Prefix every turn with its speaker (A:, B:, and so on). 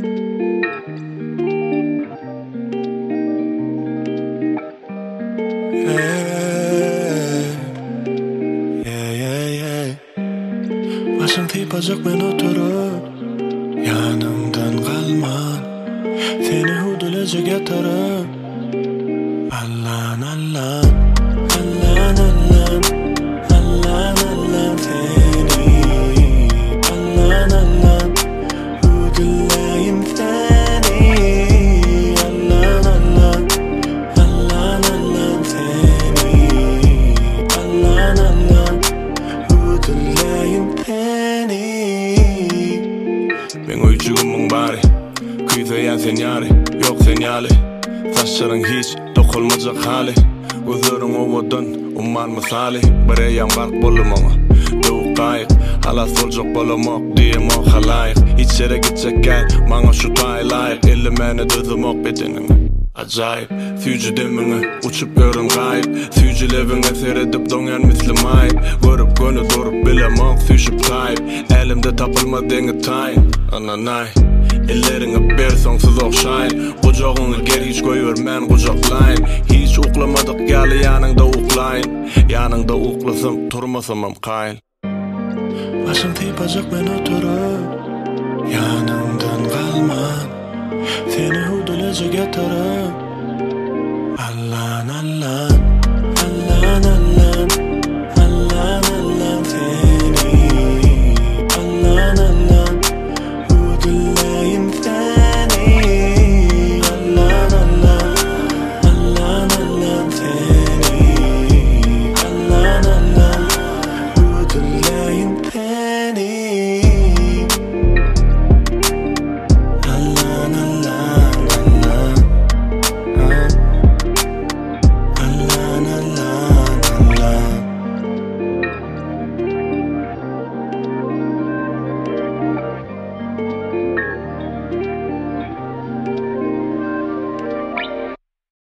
A: Başım tiypacak ben oturup yanımdan kalman, seni hudulece getirip Allah'ın Allah'ın Allah'ın Allah'ın Allah'ın Allah'ın seni Allah'ın Allah'ın huduleyim seni Allah'ın Allah'ın Allah'ın Allah'ın seni Allah'ın Allah'ın huduleyim seni. Ben uyucugummun bari kuydayan sen yari yok sen yali saçların hiç dokulmayacak hali gözlerin ovadan umman misali bireyan bark bolum ama doğuk qayık halas olacak bolamak diyem o halayık hiç yere gidecek gel bana şu tay layık elli meni dözüm bedenini acayip süyücü demini uçup görün gayip süyücü levine seyredip donyan misli mayip görüp gönü durup bilemok süyüşüp tayip elimde tapılma deni tayin ananay ellerine bir sonsuz okşayın kucağını gel hiç koyvermen kucaklayın hiç uklamadık gel yanında uklayın yanında uklasam turmasamam kayıl başım tiypacak ben oturup yanımdan kalman, seni hudulece getirip